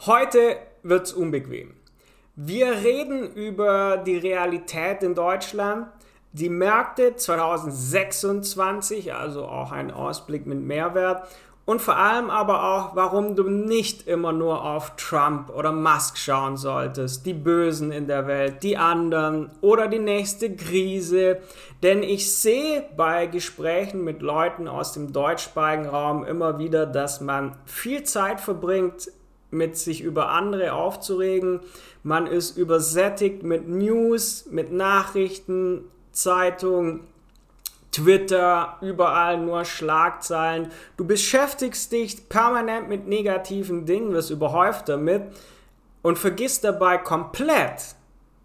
Heute wird's unbequem. Wir reden über die Realität in Deutschland, die Märkte 2026, also auch ein Ausblick mit Mehrwert und vor allem aber auch, warum du nicht immer nur auf Trump oder Musk schauen solltest, die Bösen in der Welt, die anderen oder die nächste Krise. Denn ich sehe bei Gesprächen mit Leuten aus dem deutschsprachigen Raum immer wieder, dass man viel Zeit verbringt, mit sich über andere aufzuregen. Man ist übersättigt mit News, mit Nachrichten, Zeitungen, Twitter, überall nur Schlagzeilen. Du beschäftigst dich permanent mit negativen Dingen, wirst überhäuft damit und vergisst dabei komplett,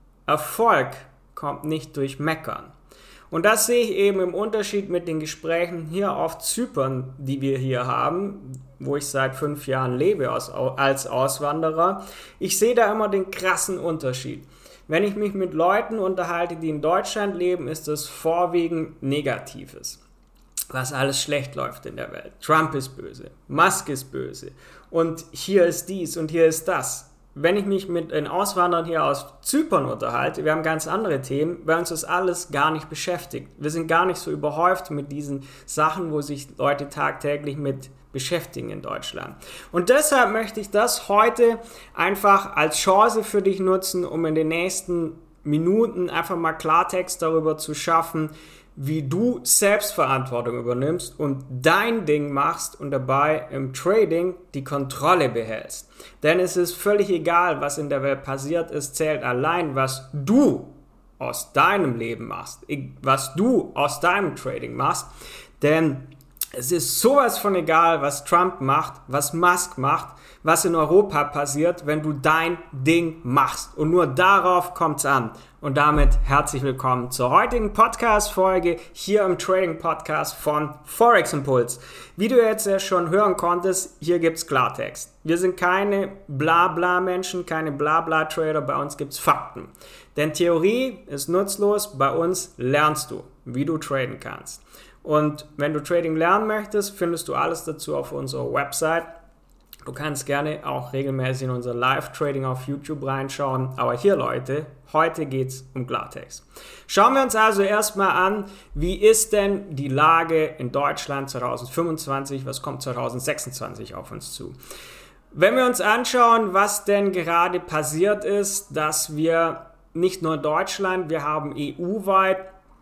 Erfolg kommt nicht durch Meckern. Und das sehe ich eben im Unterschied mit den Gesprächen hier auf Zypern, die wir hier haben, wo ich seit 5 Jahren lebe als Auswanderer. Ich sehe da immer den krassen Unterschied. Wenn ich mich mit Leuten unterhalte, die in Deutschland leben, ist das vorwiegend Negatives. Was alles schlecht läuft in der Welt. Trump ist böse, Musk ist böse und hier ist dies und hier ist das. Wenn ich mich mit den Auswanderern hier aus Zypern unterhalte, wir haben ganz andere Themen, weil uns das alles gar nicht beschäftigt. Wir sind gar nicht so überhäuft mit diesen Sachen, wo sich Leute tagtäglich mit beschäftigen in Deutschland. Und deshalb möchte ich das heute einfach als Chance für dich nutzen, um in den nächsten Minuten einfach mal Klartext darüber zu schaffen, wie du Selbstverantwortung übernimmst und dein Ding machst und dabei im Trading die Kontrolle behältst. Denn es ist völlig egal, was in der Welt passiert, es zählt allein, was du aus deinem Leben machst, was du aus deinem Trading machst, denn es ist sowas von egal, was Trump macht, was Musk macht, was in Europa passiert, wenn du dein Ding machst. Und nur darauf kommt's an. Und damit herzlich willkommen zur heutigen Podcast-Folge hier im Trading-Podcast von Forex Impuls. Wie du jetzt ja schon hören konntest, hier gibt's Klartext. Wir sind keine Blabla-Menschen, keine Blabla-Trader, bei uns gibt's Fakten. Denn Theorie ist nutzlos, bei uns lernst du, wie du traden kannst. Und wenn du Trading lernen möchtest, findest du alles dazu auf unserer Website. Du kannst gerne auch regelmäßig in unser Live-Trading auf YouTube reinschauen. Aber hier, Leute, heute geht es um Klartext. Schauen wir uns also erstmal an, wie ist denn die Lage in Deutschland 2025, was kommt 2026 auf uns zu. Wenn wir uns anschauen, was denn gerade passiert ist, dass wir nicht nur Deutschland, wir haben EU-weit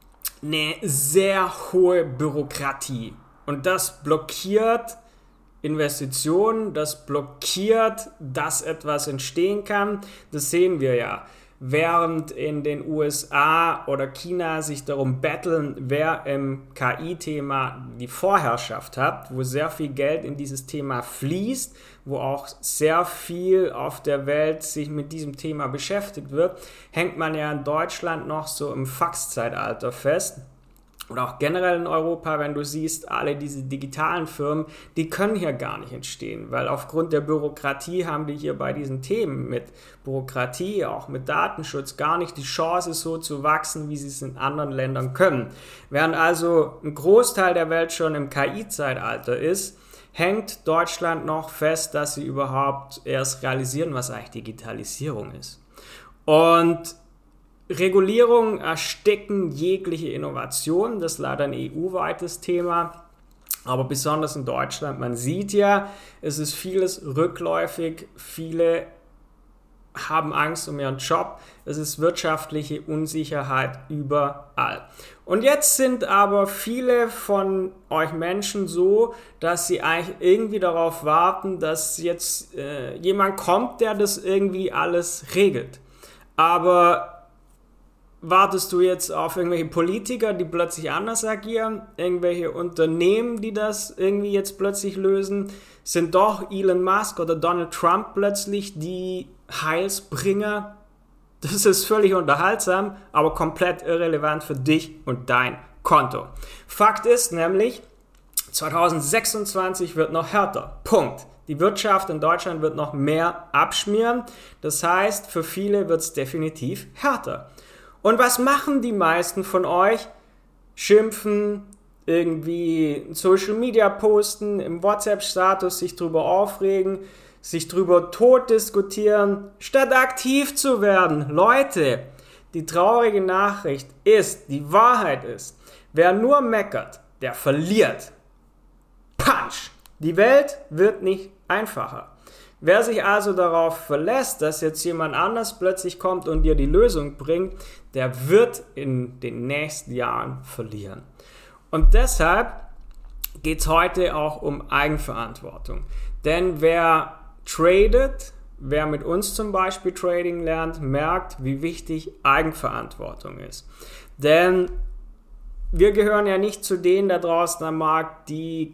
eine sehr hohe Bürokratie und das blockiert Investitionen, das blockiert, dass etwas entstehen kann. Das sehen wir ja. Während in den USA oder China sich darum betteln, wer im KI-Thema die Vorherrschaft hat, wo sehr viel Geld in dieses Thema fließt, wo auch sehr viel auf der Welt sich mit diesem Thema beschäftigt wird, hängt man ja in Deutschland noch so im Faxzeitalter fest. Oder auch generell in Europa, wenn du siehst, alle diese digitalen Firmen, die können hier gar nicht entstehen, weil aufgrund der Bürokratie haben die hier bei diesen Themen mit Bürokratie, auch mit Datenschutz, gar nicht die Chance so zu wachsen, wie sie es in anderen Ländern können. Während also ein Großteil der Welt schon im KI-Zeitalter ist, hängt Deutschland noch fest, dass sie überhaupt erst realisieren, was eigentlich Digitalisierung ist. Und Regulierungen ersticken jegliche Innovation, das ist leider ein EU-weites Thema, aber besonders in Deutschland, man sieht ja, es ist vieles rückläufig, viele haben Angst um ihren Job, es ist wirtschaftliche Unsicherheit überall. Und jetzt sind aber viele von euch Menschen so, dass sie eigentlich irgendwie darauf warten, dass jetzt jemand kommt, der das irgendwie alles regelt. Aber wartest du jetzt auf irgendwelche Politiker, die plötzlich anders agieren? Irgendwelche Unternehmen, die das irgendwie jetzt plötzlich lösen? Sind doch Elon Musk oder Donald Trump plötzlich die Heilsbringer? Das ist völlig unterhaltsam, aber komplett irrelevant für dich und dein Konto. Fakt ist nämlich, 2026 wird noch härter. Punkt. Die Wirtschaft in Deutschland wird noch mehr abschmieren. Das heißt, für viele wird es definitiv härter. Und was machen die meisten von euch? Schimpfen, irgendwie in Social Media posten, im WhatsApp-Status sich drüber aufregen, sich drüber tot diskutieren, statt aktiv zu werden. Leute, die traurige Nachricht ist, die Wahrheit ist, wer nur meckert, der verliert. Punch! Die Welt wird nicht einfacher. Wer sich also darauf verlässt, dass jetzt jemand anders plötzlich kommt und dir die Lösung bringt, der wird in den nächsten Jahren verlieren. Und deshalb geht es heute auch um Eigenverantwortung. Denn wer tradet, wer mit uns zum Beispiel Trading lernt, merkt, wie wichtig Eigenverantwortung ist. Denn wir gehören ja nicht zu denen da draußen am Markt, die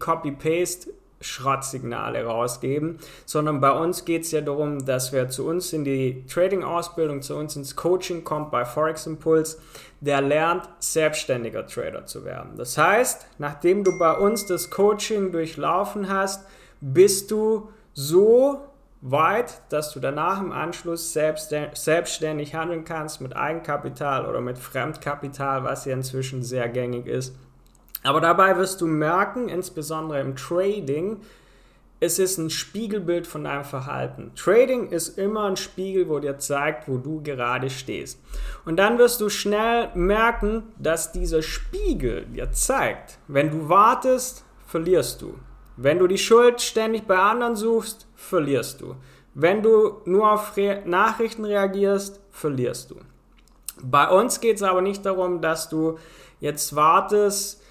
Copy-Paste-Schrottsignale rausgeben, sondern bei uns geht es ja darum, dass wer zu uns in die Trading-Ausbildung, zu uns ins Coaching kommt bei Forex Impulse, der lernt, selbstständiger Trader zu werden. Das heißt, nachdem du bei uns das Coaching durchlaufen hast, bist du so weit, dass du danach im Anschluss selbstständig handeln kannst mit Eigenkapital oder mit Fremdkapital, was ja inzwischen sehr gängig ist. Aber dabei wirst du merken, insbesondere im Trading, es ist ein Spiegelbild von deinem Verhalten. Trading ist immer ein Spiegel, wo dir zeigt, wo du gerade stehst. Und dann wirst du schnell merken, dass dieser Spiegel dir zeigt, wenn du wartest, verlierst du. Wenn du die Schuld ständig bei anderen suchst, verlierst du. Wenn du nur auf Nachrichten reagierst, verlierst du. Bei uns geht es aber nicht darum, dass du jetzt wartest,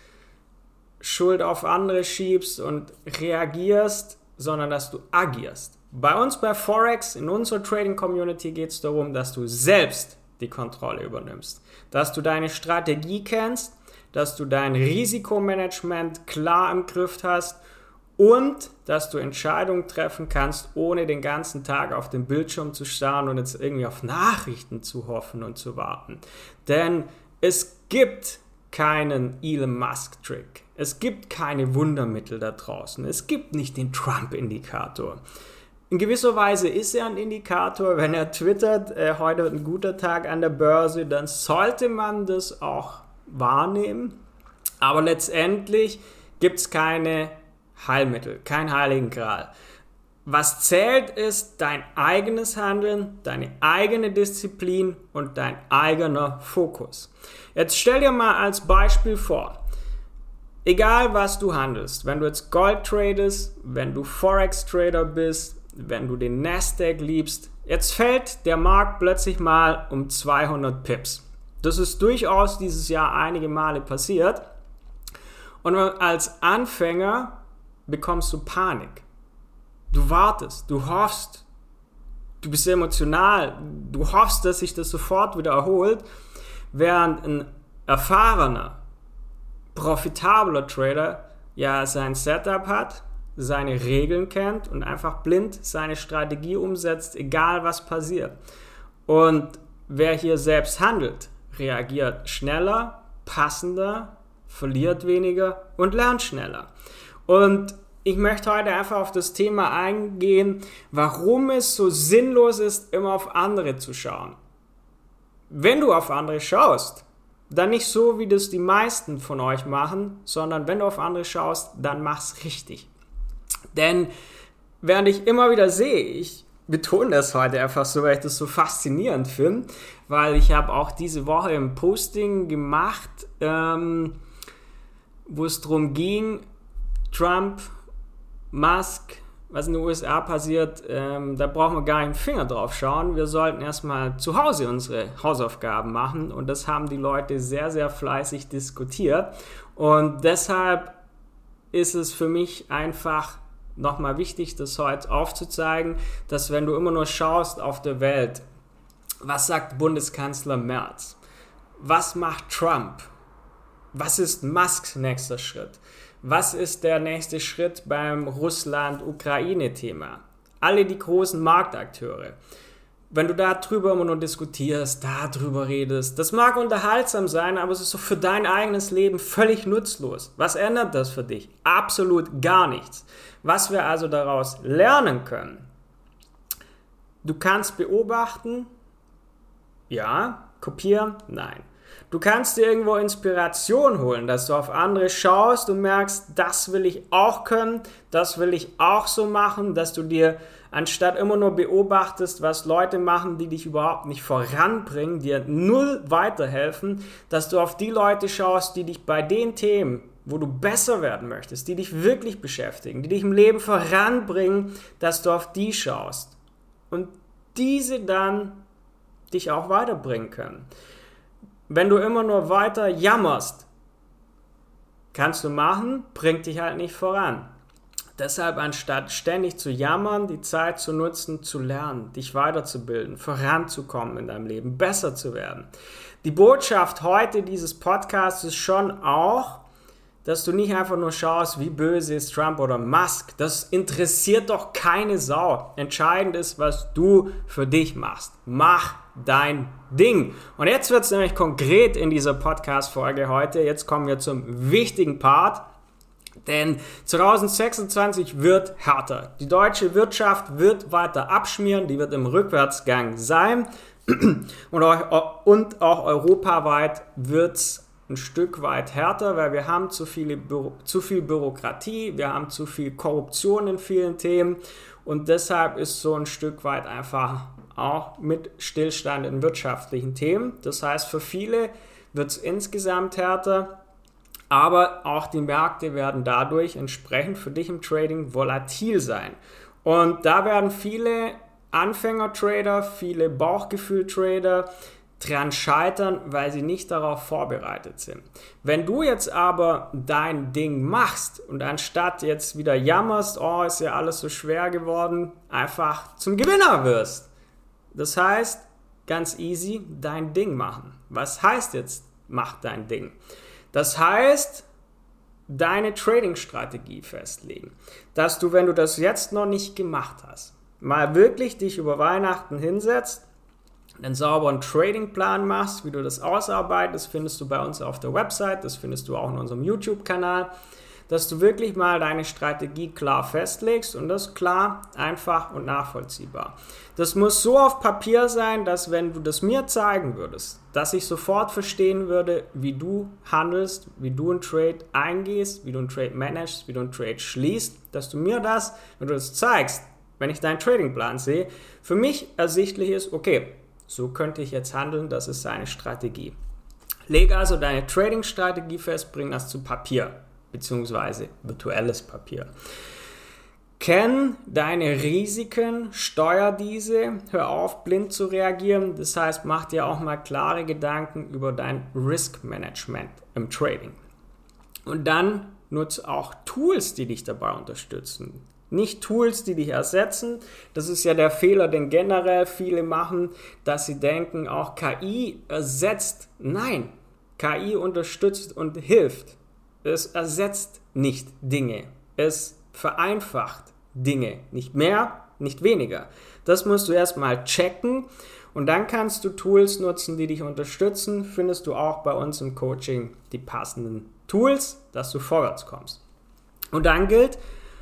Schuld auf andere schiebst und reagierst, sondern dass du agierst. Bei uns bei Forex, in unserer Trading-Community geht es darum, dass du selbst die Kontrolle übernimmst. Dass du deine Strategie kennst, dass du dein Risikomanagement klar im Griff hast und dass du Entscheidungen treffen kannst, ohne den ganzen Tag auf den Bildschirm zu starren und jetzt irgendwie auf Nachrichten zu hoffen und zu warten. Denn es gibt keinen Elon Musk-Trick. Es gibt keine Wundermittel da draußen. Es gibt nicht den Trump-Indikator. In gewisser Weise ist er ein Indikator. Wenn er twittert, heute wird ein guter Tag an der Börse, dann sollte man das auch wahrnehmen. Aber letztendlich gibt es keine Heilmittel, kein Heiligen Gral. Was zählt, ist dein eigenes Handeln, deine eigene Disziplin und dein eigener Fokus. Jetzt stell dir mal als Beispiel vor, egal was du handelst, wenn du jetzt Gold tradest, wenn du Forex-Trader bist, wenn du den Nasdaq liebst, jetzt fällt der Markt plötzlich mal um 200 Pips. Das ist durchaus dieses Jahr einige Male passiert. Und als Anfänger bekommst du Panik. Du wartest, du hoffst, du bist emotional, du hoffst, dass sich das sofort wieder erholt, während ein erfahrener, profitabler Trader ja sein Setup hat, seine Regeln kennt und einfach blind seine Strategie umsetzt, egal was passiert. Und wer hier selbst handelt, reagiert schneller, passender, verliert weniger und lernt schneller. Und ich möchte heute einfach auf das Thema eingehen, warum es so sinnlos ist, immer auf andere zu schauen. Wenn du auf andere schaust, dann nicht so, wie das die meisten von euch machen, sondern wenn du auf andere schaust, dann mach's richtig. Denn während ich immer wieder sehe, ich betone das heute einfach so, weil ich das so faszinierend finde, weil ich habe auch diese Woche ein Posting gemacht, wo es darum ging, Trump, Musk, was in den USA passiert, da brauchen wir gar nicht den Finger drauf schauen. Wir sollten erstmal zu Hause unsere Hausaufgaben machen und das haben die Leute sehr, sehr fleißig diskutiert. Und deshalb ist es für mich einfach nochmal wichtig, das heute aufzuzeigen, dass wenn du immer nur schaust auf der Welt, was sagt Bundeskanzler Merz? Was macht Trump? Was ist Musks nächster Schritt? Was ist der nächste Schritt beim Russland-Ukraine-Thema? Alle die großen Marktakteure. Wenn du darüber immer nur diskutierst, darüber redest, das mag unterhaltsam sein, aber es ist so für dein eigenes Leben völlig nutzlos. Was ändert das für dich? Absolut gar nichts. Was wir also daraus lernen können, du kannst beobachten, ja, kopieren, nein. Du kannst dir irgendwo Inspiration holen, dass du auf andere schaust und merkst, das will ich auch können, das will ich auch so machen, dass du dir anstatt immer nur beobachtest, was Leute machen, die dich überhaupt nicht voranbringen, dir null weiterhelfen, dass du auf die Leute schaust, die dich bei den Themen, wo du besser werden möchtest, die dich wirklich beschäftigen, die dich im Leben voranbringen, dass du auf die schaust und diese dann dich auch weiterbringen können. Wenn du immer nur weiter jammerst, kannst du machen, bringt dich halt nicht voran. Deshalb, anstatt ständig zu jammern, die Zeit zu nutzen, zu lernen, dich weiterzubilden, voranzukommen in deinem Leben, besser zu werden. Die Botschaft heute dieses Podcasts ist schon auch, dass du nicht einfach nur schaust, wie böse ist Trump oder Musk. Das interessiert doch keine Sau. Entscheidend ist, was du für dich machst. Mach dein Ding. Und jetzt wird es nämlich konkret in dieser Podcast-Folge heute. Jetzt kommen wir zum wichtigen Part. Denn 2026 wird härter. Die deutsche Wirtschaft wird weiter abschmieren. Die wird im Rückwärtsgang sein. Und auch europaweit wird es ein Stück weit härter, weil wir haben zu viel Bürokratie, wir haben zu viel Korruption in vielen Themen und deshalb ist so ein Stück weit einfach auch mit Stillstand in wirtschaftlichen Themen. Das heißt, für viele wird es insgesamt härter, aber auch die Märkte werden dadurch entsprechend für dich im Trading volatil sein. Und da werden viele Anfänger-Trader, viele Bauchgefühl-Trader dran scheitern, weil sie nicht darauf vorbereitet sind. Wenn du jetzt aber dein Ding machst und anstatt jetzt wieder jammerst, oh, ist ja alles so schwer geworden, einfach zum Gewinner wirst. Das heißt, ganz easy, dein Ding machen. Was heißt jetzt, mach dein Ding? Das heißt, deine Trading-Strategie festlegen. Dass du, wenn du das jetzt noch nicht gemacht hast, mal wirklich dich über Weihnachten hinsetzt, einen sauberen Tradingplan machst, wie du das ausarbeitest, findest du bei uns auf der Website, das findest du auch in unserem YouTube-Kanal, dass du wirklich mal deine Strategie klar festlegst und das klar, einfach und nachvollziehbar. Das muss so auf Papier sein, dass wenn du das mir zeigen würdest, dass ich sofort verstehen würde, wie du handelst, wie du einen Trade eingehst, wie du einen Trade managst, wie du einen Trade schließt, dass du mir das, wenn du das zeigst, wenn ich deinen Tradingplan sehe, für mich ersichtlich ist, okay, so könnte ich jetzt handeln, das ist seine Strategie. Leg also deine Trading-Strategie fest, bring das zu Papier, beziehungsweise virtuelles Papier. Kenn deine Risiken, steuer diese, hör auf, blind zu reagieren. Das heißt, mach dir auch mal klare Gedanken über dein Risk-Management im Trading. Und dann nutze auch Tools, die dich dabei unterstützen. Nicht Tools, die dich ersetzen. Das ist ja der Fehler, den generell viele machen, dass sie denken, auch KI ersetzt. Nein, KI unterstützt und hilft. Es ersetzt nicht Dinge. Es vereinfacht Dinge. Nicht mehr, nicht weniger. Das musst du erstmal checken und dann kannst du Tools nutzen, die dich unterstützen. Findest du auch bei uns im Coaching die passenden Tools, dass du vorwärts kommst. Und dann gilt,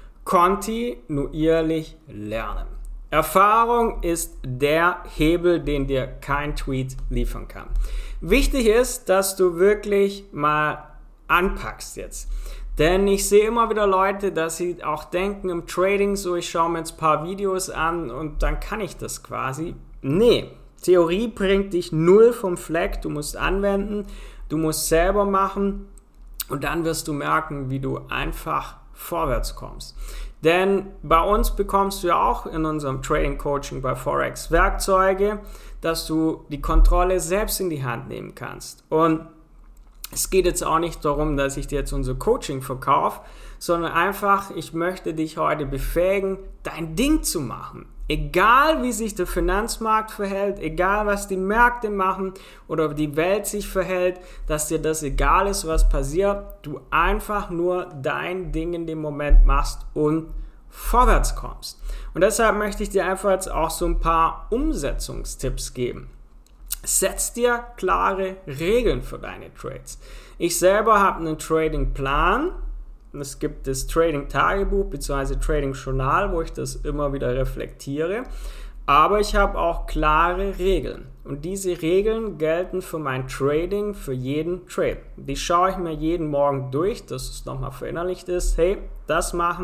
kontinuierlich lernen. Erfahrung ist der Hebel, den dir kein Tweet liefern kann. Wichtig ist, dass du wirklich mal anpackst jetzt. Denn ich sehe immer wieder Leute, dass sie auch denken im Trading so, ich schaue mir jetzt ein paar Videos an und dann kann ich das quasi. Nee, Theorie bringt dich null vom Fleck, du musst anwenden, du musst selber machen und dann wirst du merken, wie du einfach vorwärts kommst. Denn bei uns bekommst du ja auch in unserem Trading Coaching bei Forex Werkzeuge, dass du die Kontrolle selbst in die Hand nehmen kannst. Und es geht jetzt auch nicht darum, dass ich dir jetzt unser Coaching verkaufe, sondern einfach, ich möchte dich heute befähigen, dein Ding zu machen. Egal wie sich der Finanzmarkt verhält, egal was die Märkte machen oder die Welt sich verhält, dass dir das egal ist, was passiert, du einfach nur dein Ding in dem Moment machst und vorwärts kommst. Und deshalb möchte ich dir einfach jetzt auch so ein paar Umsetzungstipps geben. Setz dir klare Regeln für deine Trades. Ich selber habe einen Trading-Plan. Es gibt das Trading-Tagebuch bzw. Trading-Journal, wo ich das immer wieder reflektiere. Aber ich habe auch klare Regeln. Und diese Regeln gelten für mein Trading, für jeden Trade. Die schaue ich mir jeden Morgen durch, dass es nochmal verinnerlicht ist. Hey, das machen,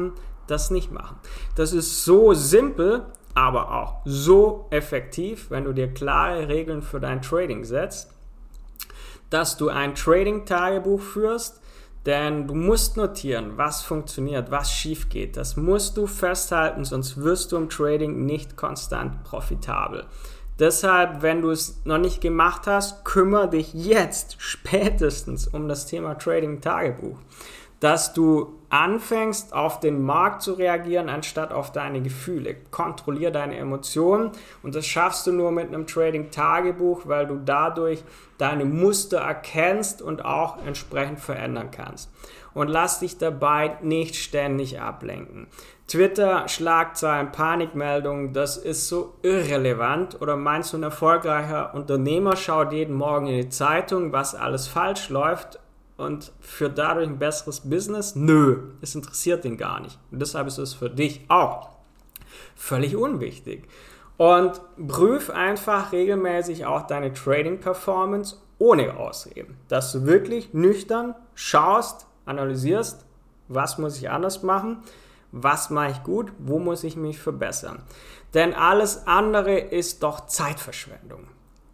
das nicht machen. Das ist so simpel, aber auch so effektiv, wenn du dir klare Regeln für dein Trading setzt, dass du ein Trading-Tagebuch führst, denn du musst notieren, was funktioniert, was schief geht. Das musst du festhalten, sonst wirst du im Trading nicht konstant profitabel. Deshalb, wenn du es noch nicht gemacht hast, kümmere dich jetzt spätestens um das Thema Trading-Tagebuch. Dass du anfängst, auf den Markt zu reagieren, anstatt auf deine Gefühle. Kontrolliere deine Emotionen und das schaffst du nur mit einem Trading-Tagebuch, weil du dadurch deine Muster erkennst und auch entsprechend verändern kannst. Und lass dich dabei nicht ständig ablenken. Twitter, Schlagzeilen, Panikmeldungen, das ist so irrelevant. Oder meinst du, ein erfolgreicher Unternehmer schaut jeden Morgen in die Zeitung, was alles falsch läuft und führt dadurch ein besseres Business? Nö, es interessiert ihn gar nicht. Und deshalb ist es für dich auch völlig unwichtig. Und prüf einfach regelmäßig auch deine Trading-Performance ohne Ausreden. Dass du wirklich nüchtern schaust, analysierst, was muss ich anders machen, was mache ich gut, wo muss ich mich verbessern. Denn alles andere ist doch Zeitverschwendung.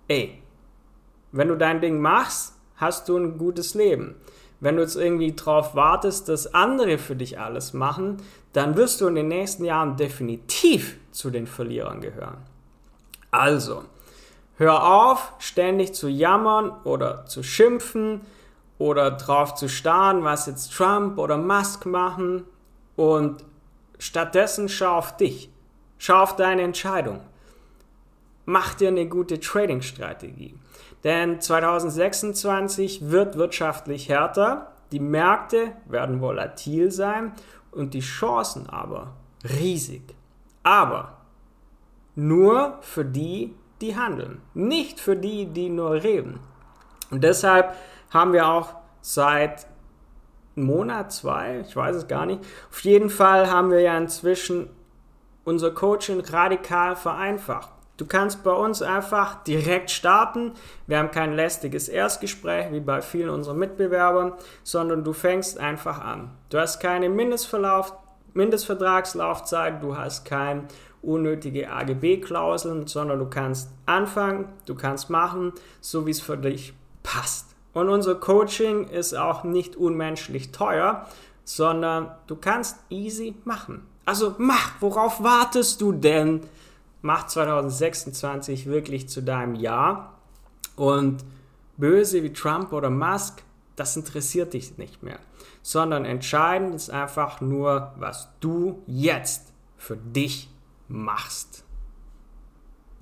Wenn du dein Ding machst, hast du ein gutes Leben. Wenn du jetzt irgendwie drauf wartest, dass andere für dich alles machen, dann wirst du in den nächsten Jahren definitiv zu den Verlierern gehören. Also, hör auf, ständig zu jammern oder zu schimpfen oder drauf zu starren, was jetzt Trump oder Musk machen, und stattdessen schau auf dich. Schau auf deine Entscheidung. Mach dir eine gute Trading-Strategie. Denn 2026 wird wirtschaftlich härter, die Märkte werden volatil sein und die Chancen aber riesig. Aber nur für die, die handeln, nicht für die, die nur reden. Und deshalb haben wir auch seit einem Monat, 2, ich weiß es gar nicht, auf jeden Fall haben wir ja inzwischen unser Coaching radikal vereinfacht. Du kannst bei uns einfach direkt starten. Wir haben kein lästiges Erstgespräch wie bei vielen unserer Mitbewerbern, sondern du fängst einfach an. Du hast keine Mindestvertragslaufzeit, du hast keine unnötige AGB-Klauseln, sondern du kannst anfangen, du kannst machen, so wie es für dich passt. Und unser Coaching ist auch nicht unmenschlich teuer, sondern du kannst easy machen. Also mach, worauf wartest du denn? Mach 2026 wirklich zu deinem Jahr, und böse wie Trump oder Musk, das interessiert dich nicht mehr, sondern entscheidend ist einfach nur, was du jetzt für dich machst.